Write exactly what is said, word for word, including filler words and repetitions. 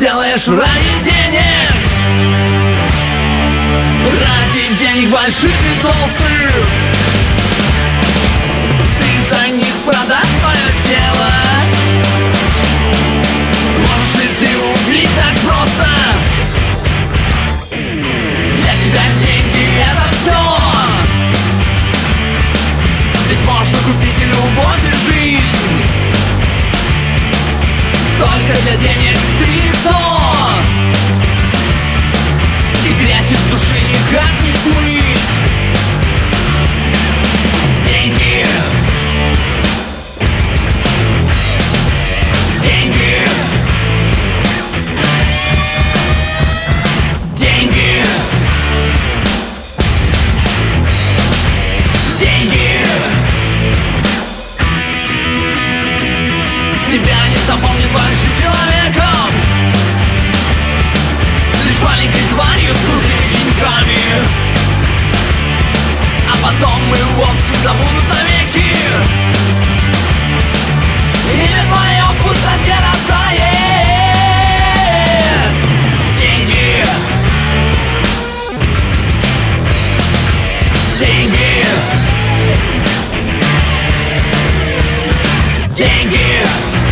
сделаешь ради денег, ради денег больших и толстых. Ты за них продашь свое тело. Сможешь ли ты убить так просто? Для тебя деньги — это все. Ведь можно купить и любовь, и жизнь. Только для денег ты никто. И грязь из души никак не смыть. Деньги. Деньги. Деньги. Деньги. Тебя не запомнит большим человеком, лишь маленькой тварью с крутыми деньгами. А потом мы вовсе забудут навеки. Имя твое в пустоте растает. Деньги. Деньги. Деньги.